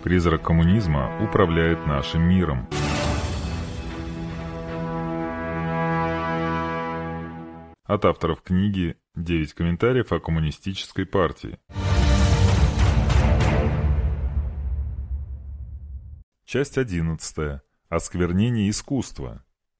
Призрак коммунизма управляет нашим миром. От авторов книги «9 комментариев о коммунистической партии». Часть 11. Осквернение искусства.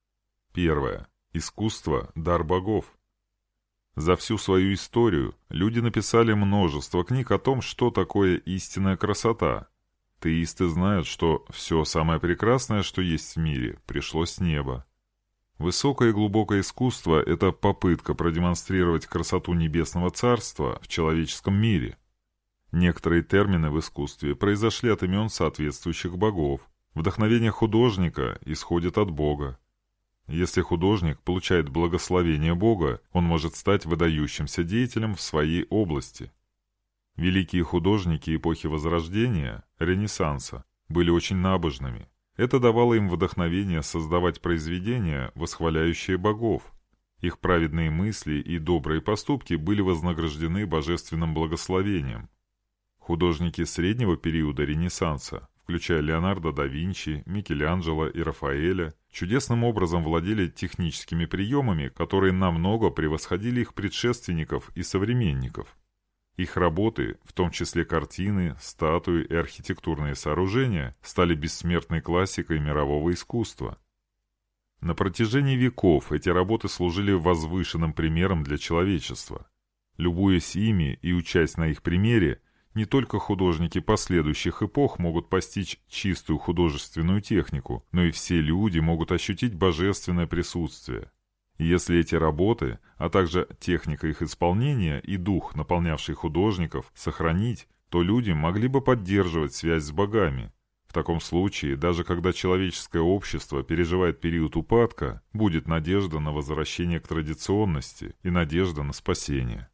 1. Искусство – дар богов. За всю свою историю люди написали множество книг о том, что такое истинная красота. Теисты знают, что все самое прекрасное, что есть в мире, пришло с неба. Высокое и глубокое искусство – это попытка продемонстрировать красоту небесного царства в человеческом мире. Некоторые термины в искусстве произошли от имен соответствующих богов. Вдохновение художника исходит от Бога. Если художник получает благословение Бога, он может стать выдающимся деятелем в своей области. Великие художники эпохи Возрождения, Ренессанса, были очень набожными. Это давало им вдохновение создавать произведения, восхваляющие богов. Их праведные мысли и добрые поступки были вознаграждены божественным благословением. Художники среднего периода Ренессанса, включая Леонардо да Винчи, Микеланджело и Рафаэля, чудесным образом владели техническими приемами, которые намного превосходили их предшественников и современников. Их работы, в том числе картины, статуи и архитектурные сооружения, стали бессмертной классикой мирового искусства. На протяжении веков эти работы служили возвышенным примером для человечества. Любуясь ими и учась на их примере, не только художники последующих эпох могут постичь чистую художественную технику, но и все люди могут ощутить божественное присутствие. И если эти работы, а также техника их исполнения и дух, наполнявший художников, сохранить, то люди могли бы поддерживать связь с богами. В таком случае, даже когда человеческое общество переживает период упадка, будет надежда на возвращение к традиционности и надежда на спасение.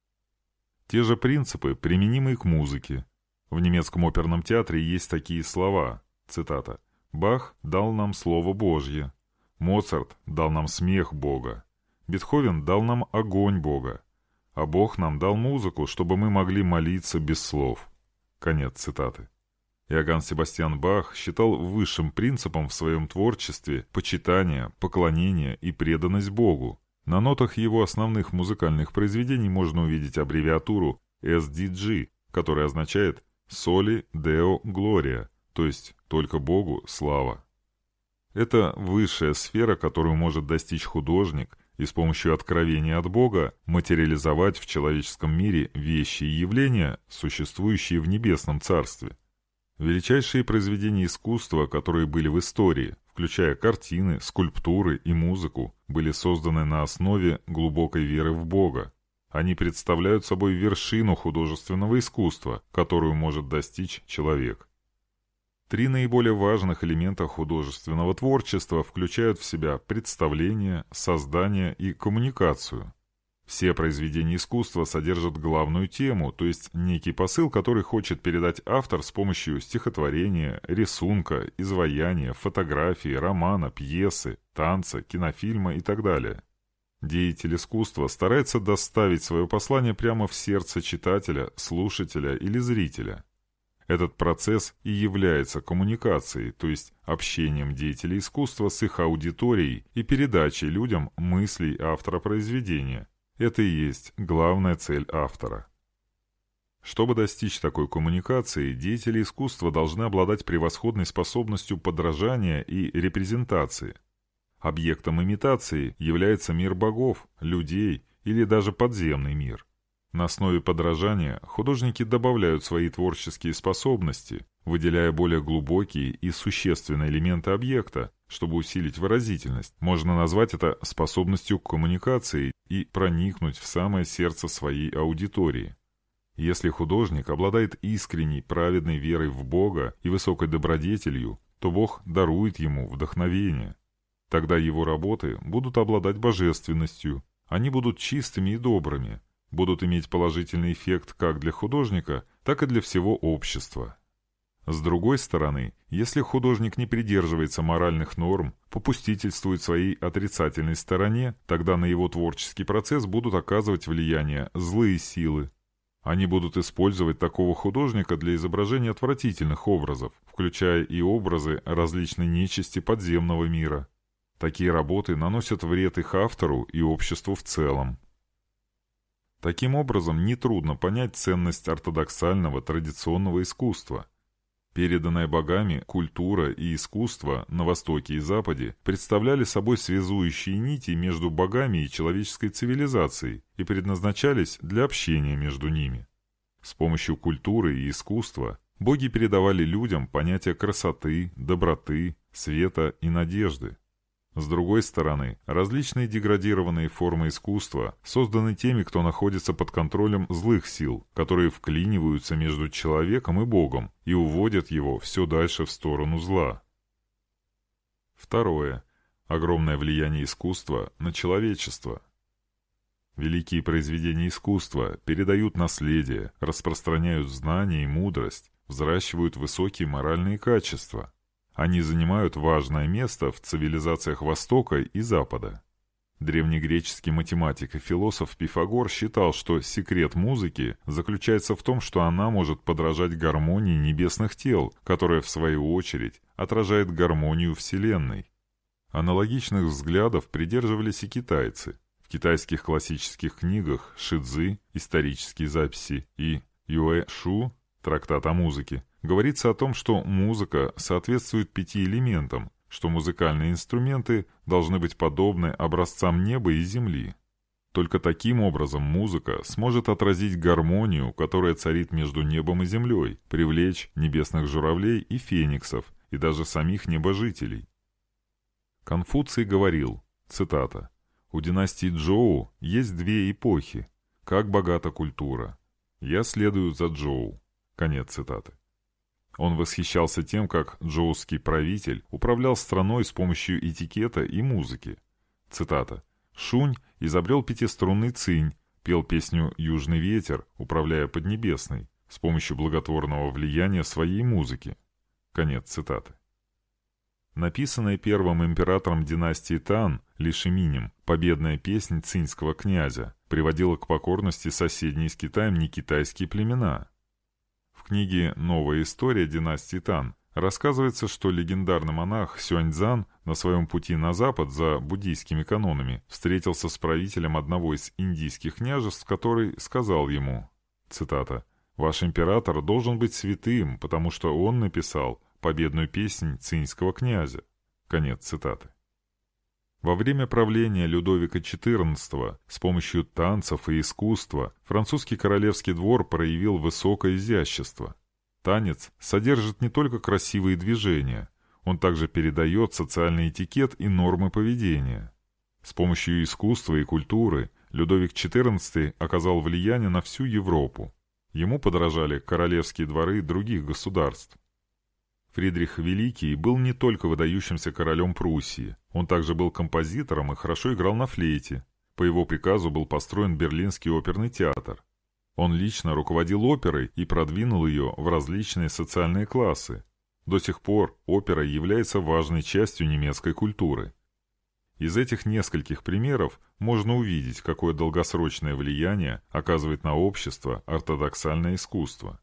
Те же принципы применимы и к музыке. В немецком оперном театре есть такие слова, цитата: «Бах дал нам Слово Божье, Моцарт дал нам смех Бога, Бетховен дал нам огонь Бога, а Бог нам дал музыку, чтобы мы могли молиться без слов». Конец цитаты. Иоганн Себастьян Бах считал высшим принципом в своем творчестве почитание, поклонение и преданность Богу. На нотах его основных музыкальных произведений можно увидеть аббревиатуру SDG, которая означает «Soli Deo Gloria», то есть «Только Богу слава». Это высшая сфера, которую может достичь художник и с помощью откровения от Бога материализовать в человеческом мире вещи и явления, существующие в небесном царстве. Величайшие произведения искусства, которые были в истории, включая картины, скульптуры и музыку, были созданы на основе глубокой веры в Бога. Они представляют собой вершину художественного искусства, которую может достичь человек. Три наиболее важных элемента художественного творчества включают в себя представление, создание и коммуникацию. Все произведения искусства содержат главную тему, то есть некий посыл, который хочет передать автор с помощью стихотворения, рисунка, изваяния, фотографии, романа, пьесы, танца, кинофильма и так далее. Деятель искусства старается доставить свое послание прямо в сердце читателя, слушателя или зрителя. Этот процесс и является коммуникацией, то есть общением деятелей искусства с их аудиторией и передачей людям мыслей автора произведения. Это и есть главная цель автора. Чтобы достичь такой коммуникации, деятели искусства должны обладать превосходной способностью подражания и репрезентации. Объектом имитации является мир богов, людей или даже подземный мир. На основе подражания художники добавляют свои творческие способности, выделяя более глубокие и существенные элементы объекта, чтобы усилить выразительность. Можно назвать это способностью к коммуникации и проникнуть в самое сердце своей аудитории. Если художник обладает искренней, праведной верой в Бога и высокой добродетелью, то Бог дарует ему вдохновение. Тогда его работы будут обладать божественностью, они будут чистыми и добрыми, будут иметь положительный эффект как для художника, так и для всего общества. С другой стороны, если художник не придерживается моральных норм, попустительствует своей отрицательной стороне, тогда на его творческий процесс будут оказывать влияние злые силы. Они будут использовать такого художника для изображения отвратительных образов, включая и образы различной нечисти подземного мира. Такие работы наносят вред их автору и обществу в целом. Таким образом, нетрудно понять ценность ортодоксального традиционного искусства. Переданная богами культура и искусство на Востоке и Западе представляли собой связующие нити между богами и человеческой цивилизацией и предназначались для общения между ними. С помощью культуры и искусства боги передавали людям понятия красоты, доброты, света и надежды. С другой стороны, различные деградированные формы искусства созданы теми, кто находится под контролем злых сил, которые вклиниваются между человеком и Богом и уводят его все дальше в сторону зла. Второе. Огромное влияние искусства на человечество. Великие произведения искусства передают наследие, распространяют знания и мудрость, взращивают высокие моральные качества. Они занимают важное место в цивилизациях Востока и Запада. Древнегреческий математик и философ Пифагор считал, что секрет музыки заключается в том, что она может подражать гармонии небесных тел, которая, в свою очередь, отражает гармонию Вселенной. Аналогичных взглядов придерживались и китайцы. В китайских классических книгах Ши-цзы, исторические записи, и Юэ Шу, трактат о музыке, говорится о том, что музыка соответствует 5 элементам, что музыкальные инструменты должны быть подобны образцам неба и земли. Только таким образом музыка сможет отразить гармонию, которая царит между небом и землей, привлечь небесных журавлей и фениксов, и даже самих небожителей. Конфуций говорил, цитата, «У династии Чжоу есть 2 эпохи. Как богата культура. Я следую за Чжоу». Конец цитаты. Он восхищался тем, как чжоуский правитель управлял страной с помощью этикета и музыки. Цитата. «Шунь изобрел 5-струнный цинь, пел песню «Южный ветер», управляя Поднебесной, с помощью благотворного влияния своей музыки». Конец цитаты. Написанная первым императором династии Тан, Ли Шиминем, победная песнь циньского князя приводила к покорности соседние с Китаем некитайские племена. В книге «Новая история династии Тан» рассказывается, что легендарный монах Сюаньцзан на своем пути на запад за буддийскими канонами встретился с правителем одного из индийских княжеств, который сказал ему, цитата, «Ваш император должен быть святым, потому что он написал победную песнь циньского князя». Конец цитаты. Во время правления Людовика XIV с помощью танцев и искусства французский королевский двор проявил высокое изящество. Танец содержит не только красивые движения, он также передает социальный этикет и нормы поведения. С помощью искусства и культуры Людовик XIV оказал влияние на всю Европу. Ему подражали королевские дворы других государств. Фридрих Великий был не только выдающимся королем Пруссии, он также был композитором и хорошо играл на флейте. По его приказу был построен Берлинский оперный театр. Он лично руководил оперой и продвинул ее в различные социальные классы. До сих пор опера является важной частью немецкой культуры. Из этих нескольких примеров можно увидеть, какое долгосрочное влияние оказывает на общество ортодоксальное искусство.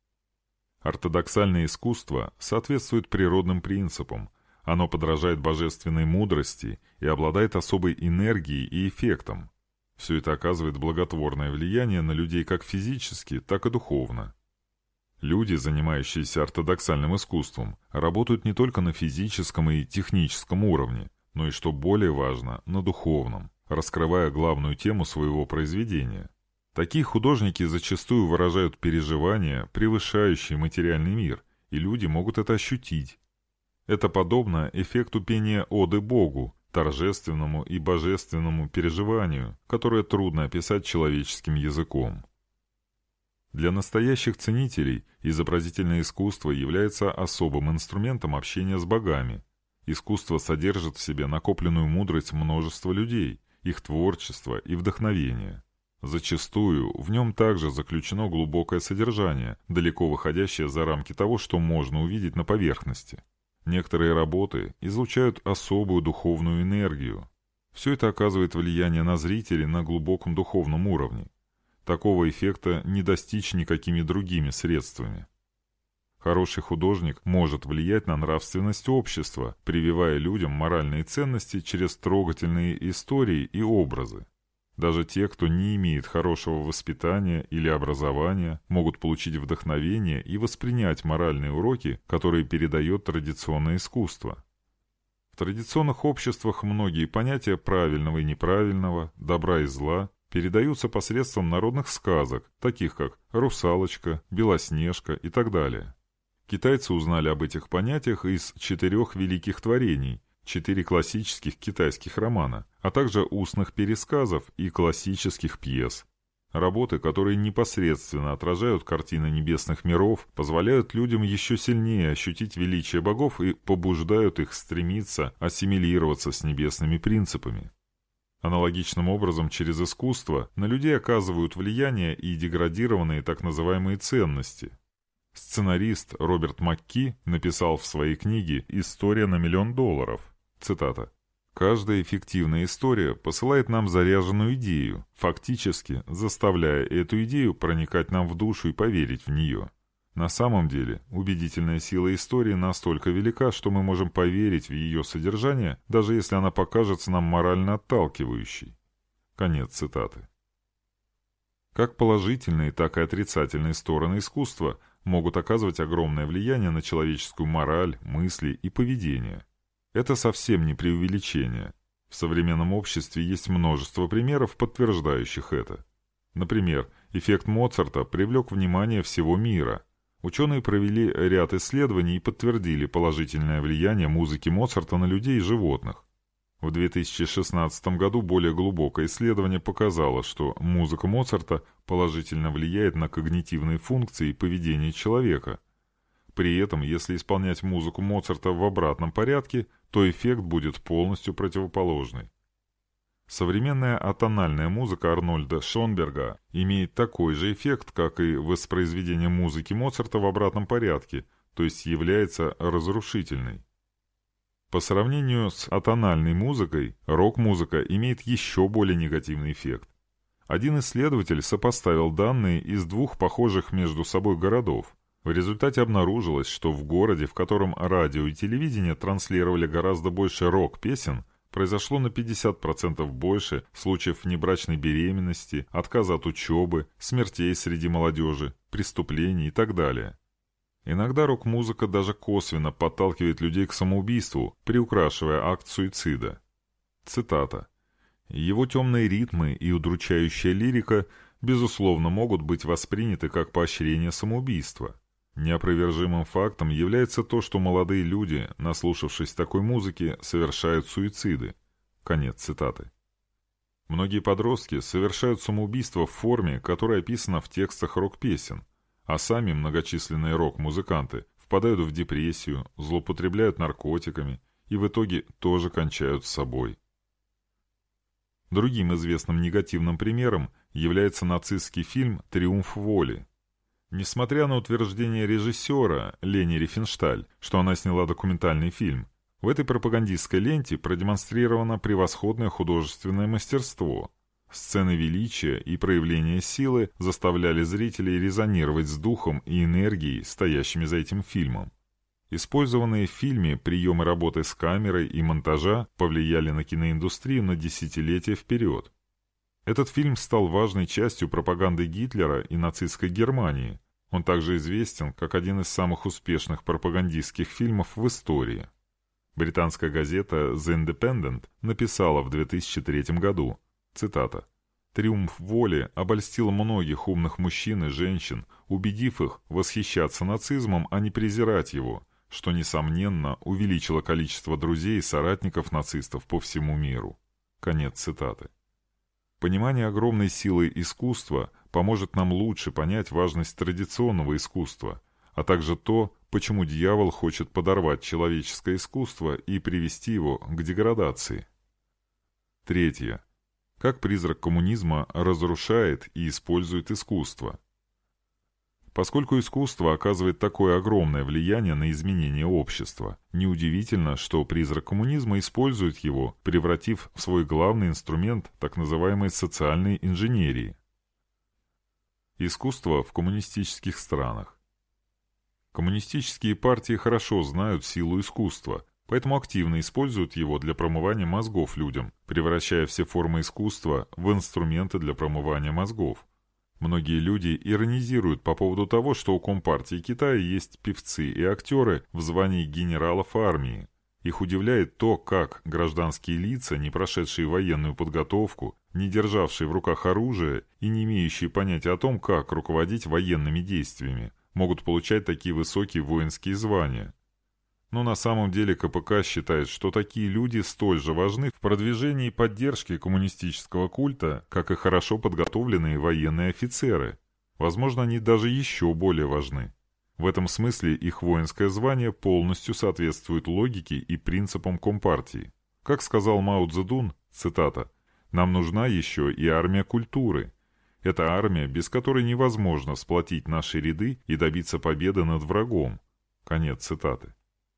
Ортодоксальное искусство соответствует природным принципам, оно подражает божественной мудрости и обладает особой энергией и эффектом. Все это оказывает благотворное влияние на людей как физически, так и духовно. Люди, занимающиеся ортодоксальным искусством, работают не только на физическом и техническом уровне, но и, что более важно, на духовном, раскрывая главную тему своего произведения. Такие художники зачастую выражают переживания, превышающие материальный мир, и люди могут это ощутить. Это подобно эффекту пения оды Богу, торжественному и божественному переживанию, которое трудно описать человеческим языком. Для настоящих ценителей изобразительное искусство является особым инструментом общения с богами. Искусство содержит в себе накопленную мудрость множества людей, их творчество и вдохновение. Зачастую в нем также заключено глубокое содержание, далеко выходящее за рамки того, что можно увидеть на поверхности. Некоторые работы излучают особую духовную энергию. Все это оказывает влияние на зрителей на глубоком духовном уровне. Такого эффекта не достичь никакими другими средствами. Хороший художник может влиять на нравственность общества, прививая людям моральные ценности через трогательные истории и образы. Даже те, кто не имеет хорошего воспитания или образования, могут получить вдохновение и воспринять моральные уроки, которые передает традиционное искусство. В традиционных обществах многие понятия правильного и неправильного, добра и зла передаются посредством народных сказок, таких как «Русалочка», «Белоснежка» и так далее. Китайцы узнали об этих понятиях из 4 великих творений, 4 классических китайских романа, а также устных пересказов и классических пьес. Работы, которые непосредственно отражают картины небесных миров, позволяют людям еще сильнее ощутить величие богов и побуждают их стремиться ассимилироваться с небесными принципами. Аналогичным образом через искусство на людей оказывают влияние и деградированные так называемые ценности. Сценарист Роберт Макки написал в своей книге «История на $1 миллион», цитата, «Каждая эффективная история посылает нам заряженную идею, фактически заставляя эту идею проникать нам в душу и поверить в нее. На самом деле, убедительная сила истории настолько велика, что мы можем поверить в ее содержание, даже если она покажется нам морально отталкивающей». Конец цитаты. Как положительные, так и отрицательные стороны искусства могут оказывать огромное влияние на человеческую мораль, мысли и поведение. Это совсем не преувеличение. В современном обществе есть множество примеров, подтверждающих это. Например, эффект Моцарта привлек внимание всего мира. Ученые провели ряд исследований и подтвердили положительное влияние музыки Моцарта на людей и животных. В 2016 году более глубокое исследование показало, что музыка Моцарта положительно влияет на когнитивные функции и поведение человека. При этом, если исполнять музыку Моцарта в обратном порядке, то эффект будет полностью противоположный. Современная атональная музыка Арнольда Шонберга имеет такой же эффект, как и воспроизведение музыки Моцарта в обратном порядке, то есть является разрушительной. По сравнению с атональной музыкой, рок-музыка имеет еще более негативный эффект. Один исследователь сопоставил данные из 2 похожих между собой городов. В результате обнаружилось, что в городе, в котором радио и телевидение транслировали гораздо больше рок-песен, произошло на 50% больше случаев внебрачной беременности, отказа от учебы, смертей среди молодежи, преступлений и так далее. Иногда рок-музыка даже косвенно подталкивает людей к самоубийству, приукрашивая акт суицида. Цитата. «Его темные ритмы и удручающая лирика, безусловно, могут быть восприняты как поощрение самоубийства. Неопровержимым фактом является то, что молодые люди, наслушавшись такой музыки, совершают суициды». Конец цитаты. Многие подростки совершают самоубийство в форме, которая описана в текстах рок-песен, а сами многочисленные рок-музыканты впадают в депрессию, злоупотребляют наркотиками и в итоге тоже кончают с собой. Другим известным негативным примером является нацистский фильм «Триумф воли». Несмотря на утверждение режиссера Лени Рифеншталь, что она сняла документальный фильм, в этой пропагандистской ленте продемонстрировано превосходное художественное мастерство. Сцены величия и проявления силы заставляли зрителей резонировать с духом и энергией, стоящими за этим фильмом. Использованные в фильме приемы работы с камерой и монтажа повлияли на киноиндустрию на десятилетия вперед. Этот фильм стал важной частью пропаганды Гитлера и нацистской Германии. Он также известен как один из самых успешных пропагандистских фильмов в истории. Британская газета The Independent написала в 2003 году, цитата, «Триумф воли обольстил многих умных мужчин и женщин, убедив их восхищаться нацизмом, а не презирать его, что, несомненно, увеличило количество друзей и соратников нацистов по всему миру». Конец цитаты. Понимание огромной силы искусства поможет нам лучше понять важность традиционного искусства, а также то, почему дьявол хочет подорвать человеческое искусство и привести его к деградации. Третье. Как призрак коммунизма разрушает и использует искусство. Поскольку искусство оказывает такое огромное влияние на изменение общества, неудивительно, что призрак коммунизма использует его, превратив в свой главный инструмент так называемой социальной инженерии. Искусство в коммунистических странах. Коммунистические партии хорошо знают силу искусства, поэтому активно используют его для промывания мозгов людям, превращая все формы искусства в инструменты для промывания мозгов. Многие люди иронизируют по поводу того, что у Компартии Китая есть певцы и актеры в звании генералов армии. Их удивляет то, как гражданские лица, не прошедшие военную подготовку, не державшие в руках оружие и не имеющие понятия о том, как руководить военными действиями, могут получать такие высокие воинские звания. Но на самом деле КПК считает, что такие люди столь же важны в продвижении и поддержке коммунистического культа, как и хорошо подготовленные военные офицеры. Возможно, они даже еще более важны. В этом смысле их воинское звание полностью соответствует логике и принципам Компартии. Как сказал Мао Цзэдун, цитата, «Нам нужна еще и армия культуры. Это армия, без которой невозможно сплотить наши ряды и добиться победы над врагом». Конец цитаты.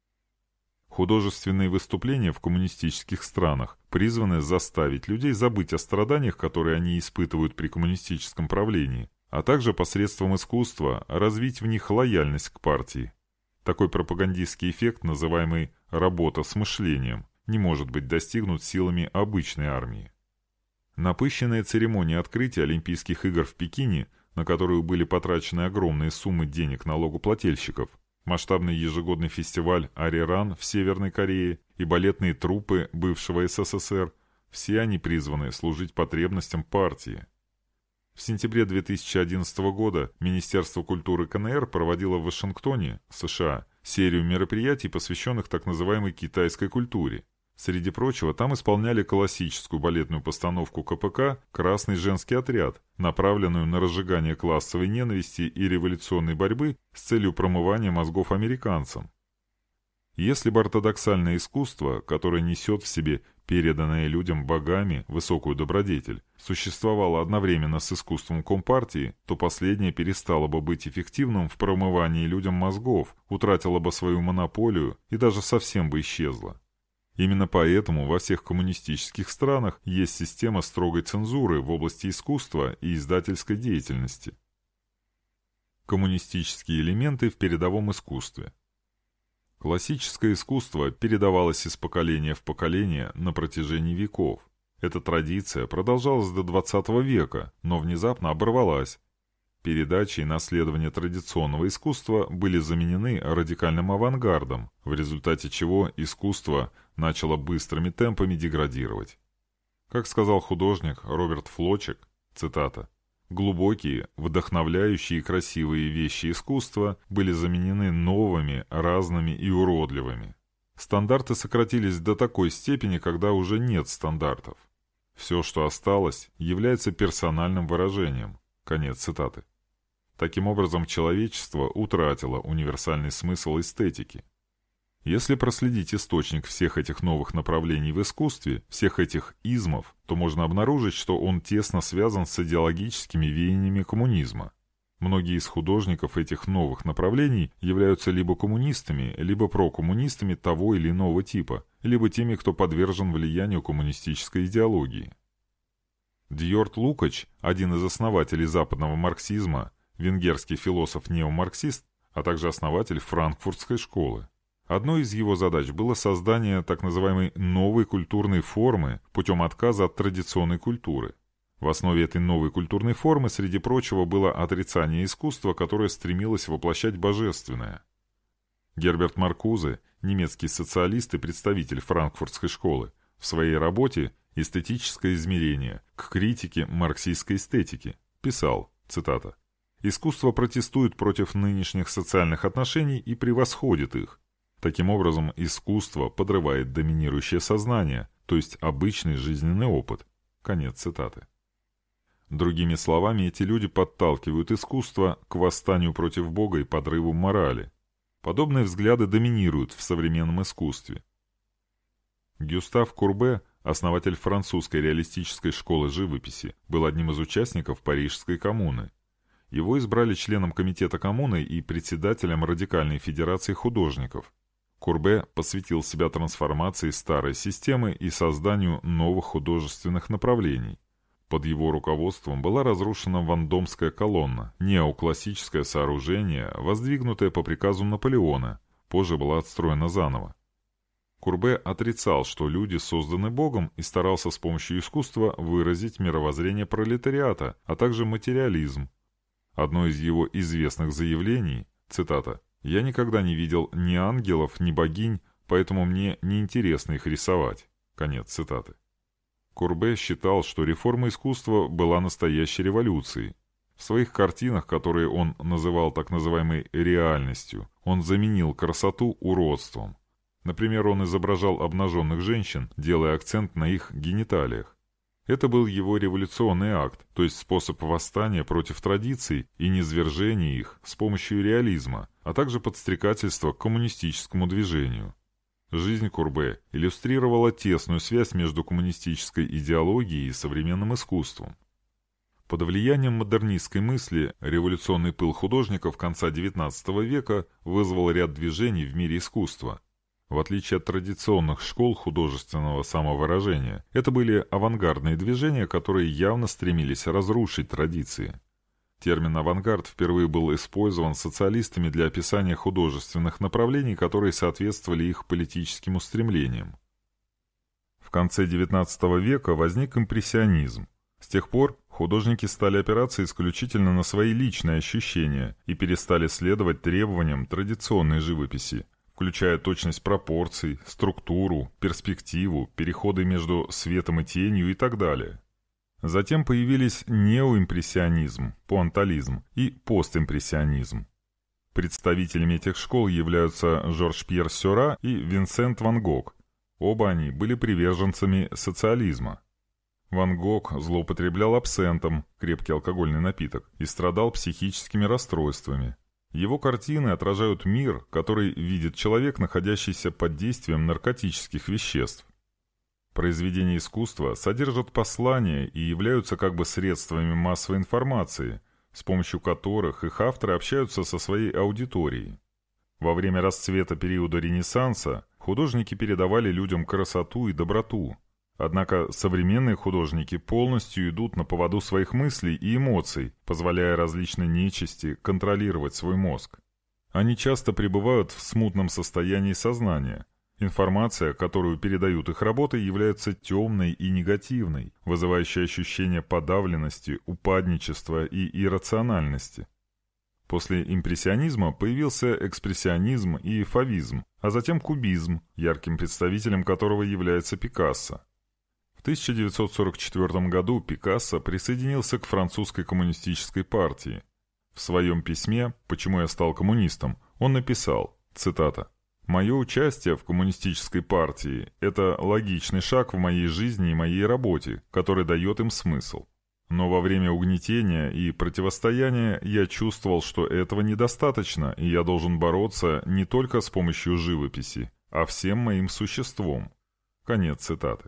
Художественные выступления в коммунистических странах призваны заставить людей забыть о страданиях, которые они испытывают при коммунистическом правлении, а также посредством искусства развить в них лояльность к партии. Такой пропагандистский эффект, называемый «работа с мышлением», не может быть достигнут силами обычной армии. Напыщенная церемония открытия Олимпийских игр в Пекине, на которую были потрачены огромные суммы денег налогоплательщиков, масштабный ежегодный фестиваль «Ариран» в Северной Корее и балетные труппы бывшего СССР, все они призваны служить потребностям партии. В сентябре 2011 года Министерство культуры КНР проводило в Вашингтоне, США, серию мероприятий, посвященных так называемой китайской культуре. Среди прочего, там исполняли классическую балетную постановку КПК «Красный женский отряд», направленную на разжигание классовой ненависти и революционной борьбы с целью промывания мозгов американцам. Если бы ортодоксальное искусство, которое несет в себе переданное людям богами высокую добродетель, существовало одновременно с искусством Компартии, то последнее перестало бы быть эффективным в промывании людям мозгов, утратило бы свою монополию и даже совсем бы исчезло. Именно поэтому во всех коммунистических странах есть система строгой цензуры в области искусства и издательской деятельности. Коммунистические элементы в передовом искусстве. Классическое искусство передавалось из поколения в поколение на протяжении веков. Эта традиция продолжалась до XX века, но внезапно оборвалась. Передача и наследование традиционного искусства были заменены радикальным авангардом, в результате чего искусство начало быстрыми темпами деградировать. Как сказал художник Роберт Флочек, цитата, «Глубокие, вдохновляющие и красивые вещи искусства были заменены новыми, разными и уродливыми. Стандарты сократились до такой степени, когда уже нет стандартов. Все, что осталось, является персональным выражением». Конец цитаты. Таким образом, человечество утратило универсальный смысл эстетики. Если проследить источник всех этих новых направлений в искусстве, всех этих измов, то можно обнаружить, что он тесно связан с идеологическими веяниями коммунизма. Многие из художников этих новых направлений являются либо коммунистами, либо прокоммунистами того или иного типа, либо теми, кто подвержен влиянию коммунистической идеологии. Дьорд Лукач, один из основателей западного марксизма, венгерский философ-неомарксист, а также основатель франкфуртской школы. Одной из его задач было создание так называемой новой культурной формы путем отказа от традиционной культуры. В основе этой новой культурной формы, среди прочего, было отрицание искусства, которое стремилось воплощать божественное. Герберт Маркузе, немецкий социалист и представитель франкфуртской школы, в своей работе «Эстетическое измерение. К критике марксистской эстетики» писал, цитата, «Искусство протестует против нынешних социальных отношений и превосходит их. Таким образом, искусство подрывает доминирующее сознание, то есть обычный жизненный опыт». Конец цитаты. Другими словами, эти люди подталкивают искусство к восстанию против Бога и подрыву морали. Подобные взгляды доминируют в современном искусстве. Гюстав Курбе, основатель французской реалистической школы живописи, был одним из участников Парижской коммуны. Его избрали членом комитета коммуны и председателем Радикальной федерации художников. Курбе посвятил себя трансформации старой системы и созданию новых художественных направлений. Под его руководством была разрушена Вандомская колонна, неоклассическое сооружение, воздвигнутое по приказу Наполеона, позже была отстроена заново. Курбе отрицал, что люди созданы Богом, и старался с помощью искусства выразить мировоззрение пролетариата, а также материализм. Одно из его известных заявлений, цитата, «Я никогда не видел ни ангелов, ни богинь, поэтому мне неинтересно их рисовать». Конец цитаты. Курбе считал, что реформа искусства была настоящей революцией. В своих картинах, которые он называл так называемой «реальностью», он заменил красоту уродством. Например, он изображал обнаженных женщин, делая акцент на их гениталиях. Это был его революционный акт, то есть способ восстания против традиций и низвержения их с помощью реализма, а также подстрекательства к коммунистическому движению. Жизнь Курбе иллюстрировала тесную связь между коммунистической идеологией и современным искусством. Под влиянием модернистской мысли революционный пыл художников конца XIX века вызвал ряд движений в мире искусства. В отличие от традиционных школ художественного самовыражения, это были авангардные движения, которые явно стремились разрушить традиции. Термин «авангард» впервые был использован социалистами для описания художественных направлений, которые соответствовали их политическим устремлениям. В конце XIX века возник импрессионизм. С тех пор художники стали опираться исключительно на свои личные ощущения и перестали следовать требованиям традиционной живописи, включая точность пропорций, структуру, перспективу, переходы между светом и тенью и так далее. Затем появились неоимпрессионизм, пуантализм и постимпрессионизм. Представителями этих школ являются Жорж-Пьер Сюрра и Винсент Ван Гог. Оба они были приверженцами социализма. Ван Гог злоупотреблял абсентом, крепкий алкогольный напиток, и страдал психическими расстройствами. Его картины отражают мир, который видит человек, находящийся под действием наркотических веществ. Произведения искусства содержат послания и являются как бы средствами массовой информации, с помощью которых их авторы общаются со своей аудиторией. Во время расцвета периода Ренессанса художники передавали людям красоту и доброту. Однако современные художники полностью идут на поводу своих мыслей и эмоций, позволяя различной нечисти контролировать свой мозг. Они часто пребывают в смутном состоянии сознания. Информация, которую передают их работы, является темной и негативной, вызывающей ощущение подавленности, упадничества и иррациональности. После импрессионизма появился экспрессионизм и фавизм, а затем кубизм, ярким представителем которого является Пикассо. В 1944 году Пикассо присоединился к французской коммунистической партии. В своем письме «Почему я стал коммунистом» он написал, цитата, «Мое участие в коммунистической партии – это логичный шаг в моей жизни и моей работе, который дает им смысл. Но во время угнетения и противостояния я чувствовал, что этого недостаточно, и я должен бороться не только с помощью живописи, а всем моим существом». Конец цитаты.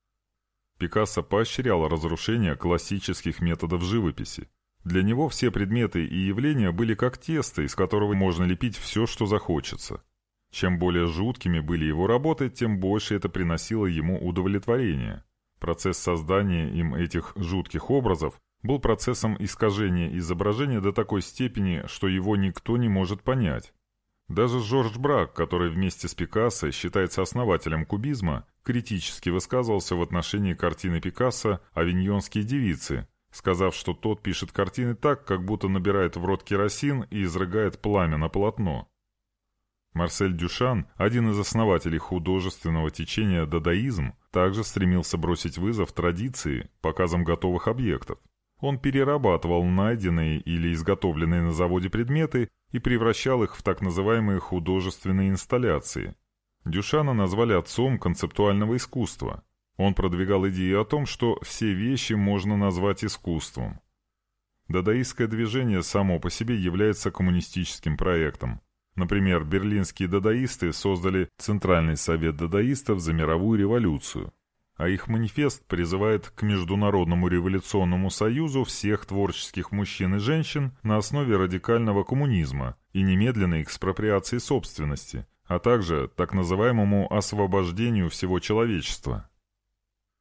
Пикассо поощрял разрушение классических методов живописи. Для него все предметы и явления были как тесто, из которого можно лепить все, что захочется. Чем более жуткими были его работы, тем больше это приносило ему удовлетворение. Процесс создания им этих жутких образов был процессом искажения изображения до такой степени, что его никто не может понять. Даже Жорж Брак, который вместе с Пикассо считается основателем кубизма, критически высказывался в отношении картины Пикассо «Авиньонские девицы», сказав, что тот пишет картины так, как будто набирает в рот керосин и изрыгает пламя на полотно. Марсель Дюшан, один из основателей художественного течения дадаизм, также стремился бросить вызов традиции показам готовых объектов. Он перерабатывал найденные или изготовленные на заводе предметы и превращал их в так называемые художественные инсталляции. Дюшана назвали отцом концептуального искусства. Он продвигал идею о том, что все вещи можно назвать искусством. Дадаистское движение само по себе является коммунистическим проектом. Например, берлинские дадаисты создали Центральный совет дадаистов за мировую революцию, а их манифест призывает к Международному революционному союзу всех творческих мужчин и женщин на основе радикального коммунизма и немедленной экспроприации собственности, а также так называемому освобождению всего человечества.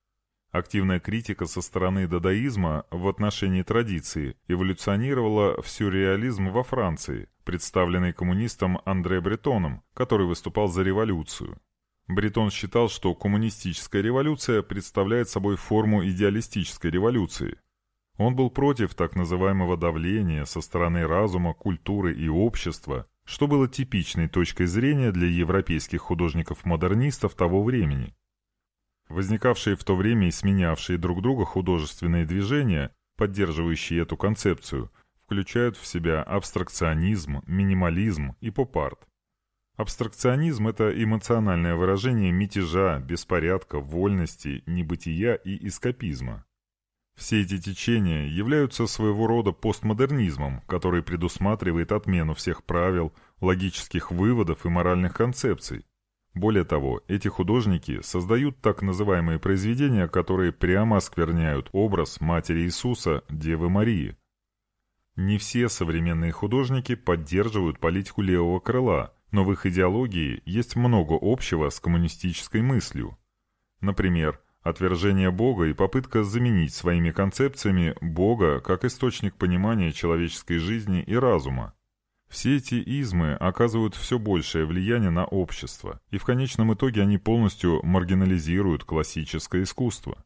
Активная критика со стороны дадаизма в отношении традиции эволюционировала в сюрреализм во Франции, представленный коммунистом Андре Бретоном, который выступал за революцию. Бретон считал, что коммунистическая революция представляет собой форму идеалистической революции. Он был против так называемого давления со стороны разума, культуры и общества, что было типичной точкой зрения для европейских художников-модернистов того времени. Возникавшие в то время и сменявшие друг друга художественные движения, поддерживающие эту концепцию, включают в себя абстракционизм, минимализм и поп-арт. Абстракционизм – это эмоциональное выражение мятежа, беспорядка, вольности, небытия и эскапизма. Все эти течения являются своего рода постмодернизмом, который предусматривает отмену всех правил, логических выводов и моральных концепций. Более того, эти художники создают так называемые произведения, которые прямо оскверняют образ Матери Иисуса, Девы Марии. Не все современные художники поддерживают политику левого крыла, но в их идеологии есть много общего с коммунистической мыслью. Например, отвержение Бога и попытка заменить своими концепциями Бога как источник понимания человеческой жизни и разума. Все эти измы оказывают все большее влияние на общество, и в конечном итоге они полностью маргинализируют классическое искусство.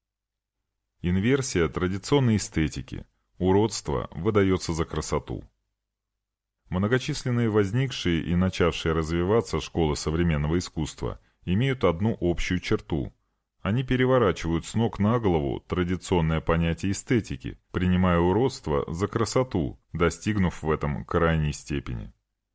Инверсия традиционной эстетики. Уродство выдается за красоту. Многочисленные возникшие и начавшие развиваться школы современного искусства имеют одну общую черту. Они переворачивают с ног на голову традиционное понятие эстетики, принимая уродство за красоту, достигнув в этом крайней степени.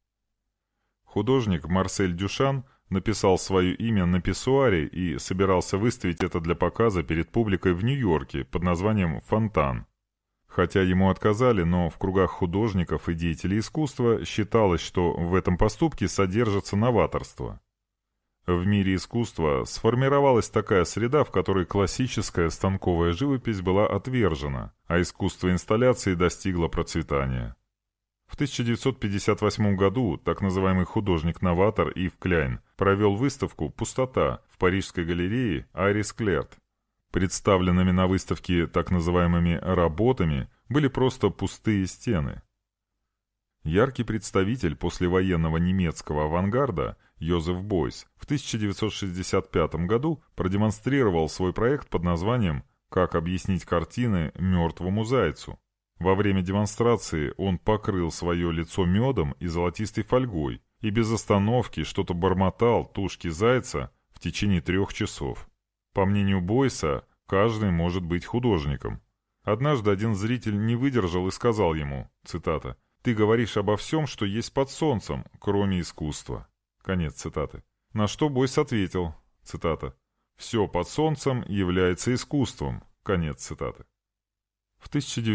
Художник Марсель Дюшан написал свое имя на писсуаре и собирался выставить это для показа перед публикой в Нью-Йорке под названием «Фонтан». Хотя ему отказали, но в кругах художников и деятелей искусства считалось, что в этом поступке содержится новаторство. В мире искусства сформировалась такая среда, в которой классическая станковая живопись была отвержена, а искусство инсталляции достигло процветания. В 1958 году так называемый художник-новатор Ив Кляйн провел выставку «Пустота» в Парижской галерее Айрис Клерт. Представленными на выставке так называемыми «работами» были просто пустые стены. Яркий представитель послевоенного немецкого авангарда Йозеф Бойс в 1965 году продемонстрировал свой проект под названием «Как объяснить картины мертвому зайцу». Во время демонстрации он покрыл свое лицо медом и золотистой фольгой и без остановки что-то бормотал тушке зайца в течение 3 часов. По мнению Бойса, каждый может быть художником. Однажды один зритель не выдержал и сказал ему, цитата, «Ты говоришь обо всем, что есть под солнцем, кроме искусства». Конец цитаты. На что Бойс ответил, цитата, «Все под солнцем является искусством». Конец цитаты. В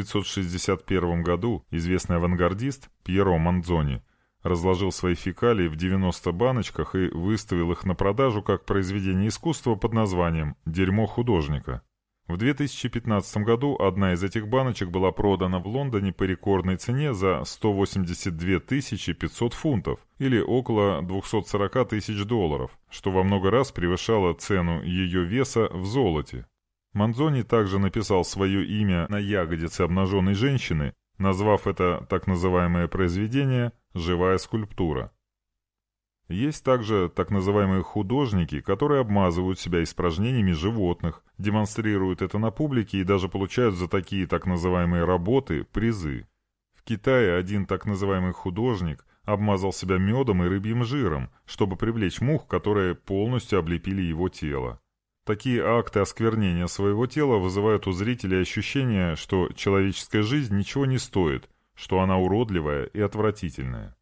1961 году известный авангардист Пьеро Манзони разложил свои фекалии в 90 баночках и выставил их на продажу как произведение искусства под названием «Дерьмо художника». В 2015 году одна из этих баночек была продана в Лондоне по рекордной цене за 182 500 фунтов или около 240 тысяч долларов, что во много раз превышало цену ее веса в золоте. Манзони также написал свое имя на ягодице обнаженной женщины, назвав это так называемое произведение «Живая скульптура». Есть также так называемые художники, которые обмазывают себя испражнениями животных, демонстрируют это на публике и даже получают за такие так называемые работы призы. В Китае один так называемый художник обмазал себя медом и рыбьим жиром, чтобы привлечь мух, которые полностью облепили его тело. Такие акты осквернения своего тела вызывают у зрителей ощущение, что человеческая жизнь ничего не стоит, что она уродливая и отвратительная.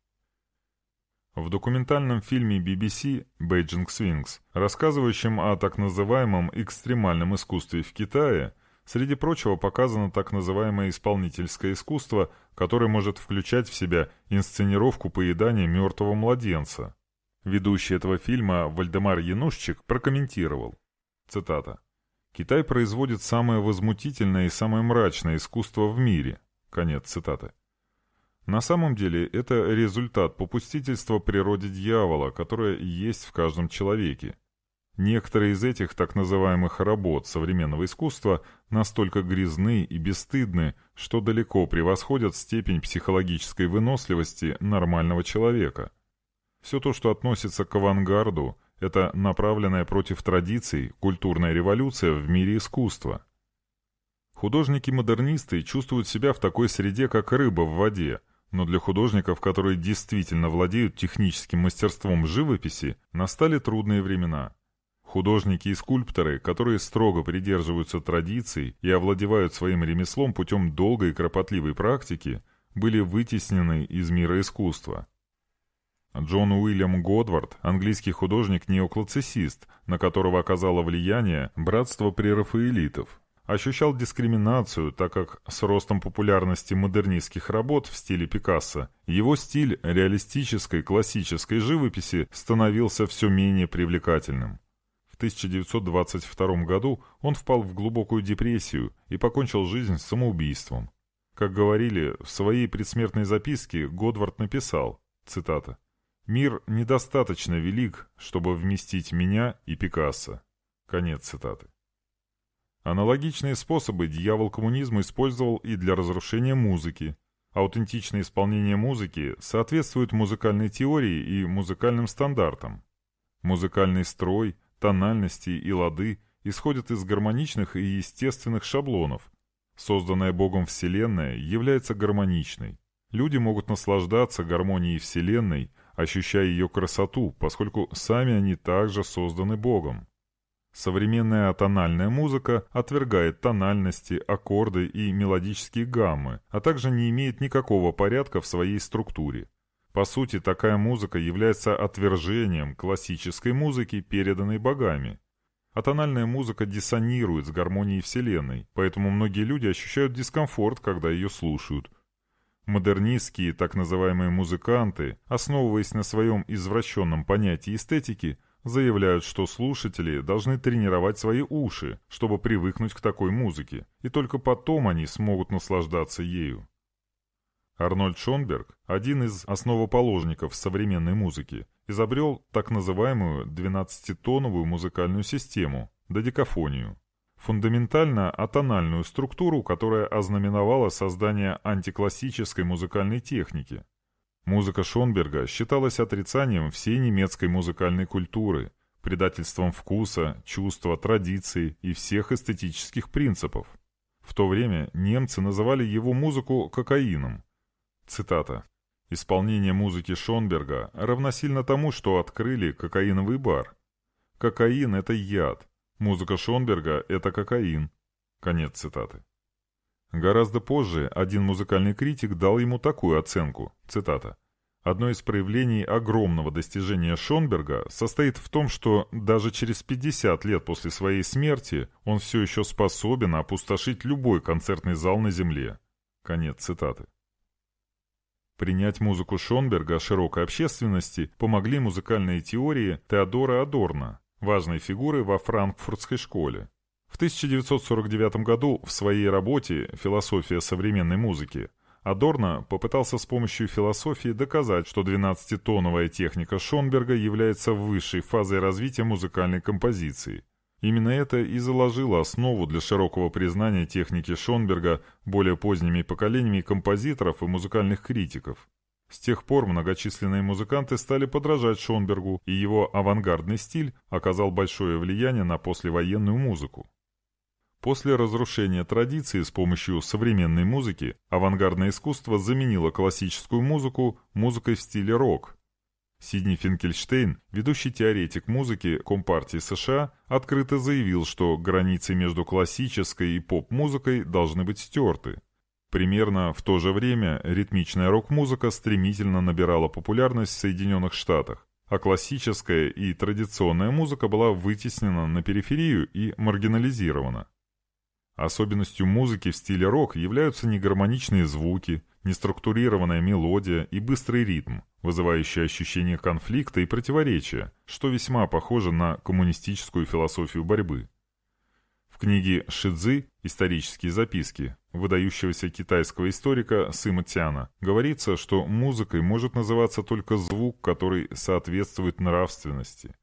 В документальном фильме BBC «Beijing Sphinx», рассказывающем о так называемом экстремальном искусстве в Китае, среди прочего показано так называемое исполнительское искусство, которое может включать в себя инсценировку поедания мертвого младенца. Ведущий этого фильма Вальдемар Янушчик прокомментировал, цитата, «Китай производит самое возмутительное и самое мрачное искусство в мире». Конец цитаты. На самом деле это результат попустительства природе дьявола, которое есть в каждом человеке. Некоторые из этих так называемых работ современного искусства настолько грязны и бесстыдны, что далеко превосходят степень психологической выносливости нормального человека. Все то, что относится к авангарду, это направленная против традиций культурная революция в мире искусства. Художники-модернисты чувствуют себя в такой среде, как рыба в воде, но для художников, которые действительно владеют техническим мастерством живописи, настали трудные времена. Художники и скульпторы, которые строго придерживаются традиций и овладевают своим ремеслом путем долгой и кропотливой практики, были вытеснены из мира искусства. Джон Уильям Годвард, английский художник-неоклассицист, на которого оказало влияние братство прерафаэлитов, ощущал дискриминацию, так как с ростом популярности модернистских работ в стиле Пикассо его стиль реалистической классической живописи становился все менее привлекательным. В 1922 году он впал в глубокую депрессию и покончил жизнь самоубийством. Как говорили, в своей предсмертной записке Годвард написал, цитата, «Мир недостаточно велик, чтобы вместить меня и Пикассо». Конец цитаты. Аналогичные способы дьявол коммунизма использовал и для разрушения музыки. Аутентичное исполнение музыки соответствует музыкальной теории и музыкальным стандартам. Музыкальный строй, тональности и лады исходят из гармоничных и естественных шаблонов. Созданная Богом Вселенная является гармоничной. Люди могут наслаждаться гармонией Вселенной, ощущая ее красоту, поскольку сами они также созданы Богом. Современная атональная музыка отвергает тональности, аккорды и мелодические гаммы, а также не имеет никакого порядка в своей структуре. По сути, такая музыка является отвержением классической музыки, переданной богами. Атональная музыка диссонирует с гармонией Вселенной, поэтому многие люди ощущают дискомфорт, когда ее слушают. Модернистские так называемые музыканты, основываясь на своем извращенном понятии эстетики, заявляют, что слушатели должны тренировать свои уши, чтобы привыкнуть к такой музыке, и только потом они смогут наслаждаться ею. Арнольд Шонберг, один из основоположников современной музыки, изобрел так называемую 12-тоновую музыкальную систему – додекафонию. Фундаментально атональную структуру, которая ознаменовала создание антиклассической музыкальной техники. Музыка Шонберга считалась отрицанием всей немецкой музыкальной культуры, предательством вкуса, чувства, традиций и всех эстетических принципов. В то время немцы называли его музыку кокаином. Цитата. «Исполнение музыки Шонберга равносильно тому, что открыли кокаиновый бар. Кокаин – это яд. Музыка Шонберга – это кокаин». Конец цитаты. Гораздо позже один музыкальный критик дал ему такую оценку, цитата, «Одно из проявлений огромного достижения Шонберга состоит в том, что даже через 50 лет после своей смерти он все еще способен опустошить любой концертный зал на Земле». Конец цитаты. Принять музыку Шонберга широкой общественности помогли музыкальные теории Теодора Адорно, важной фигуры во франкфуртской школе. В 1949 году в своей работе «Философия современной музыки» Адорно попытался с помощью философии доказать, что 12-тоновая техника Шонберга является высшей фазой развития музыкальной композиции. Именно это и заложило основу для широкого признания техники Шонберга более поздними поколениями композиторов и музыкальных критиков. С тех пор многочисленные музыканты стали подражать Шонбергу, и его авангардный стиль оказал большое влияние на послевоенную музыку. После разрушения традиции с помощью современной музыки авангардное искусство заменило классическую музыку музыкой в стиле рок. Сидни Финкельштейн, ведущий теоретик музыки Компартии США, открыто заявил, что границы между классической и поп-музыкой должны быть стерты. Примерно в то же время ритмичная рок-музыка стремительно набирала популярность в Соединенных Штатах, а классическая и традиционная музыка была вытеснена на периферию и маргинализирована. Особенностью музыки в стиле рок являются негармоничные звуки, неструктурированная мелодия и быстрый ритм, вызывающий ощущение конфликта и противоречия, что весьма похоже на коммунистическую философию борьбы. В книге Шидзи «Исторические записки» выдающегося китайского историка Сыма Цяна говорится, что музыкой может называться только звук, который соответствует нравственности.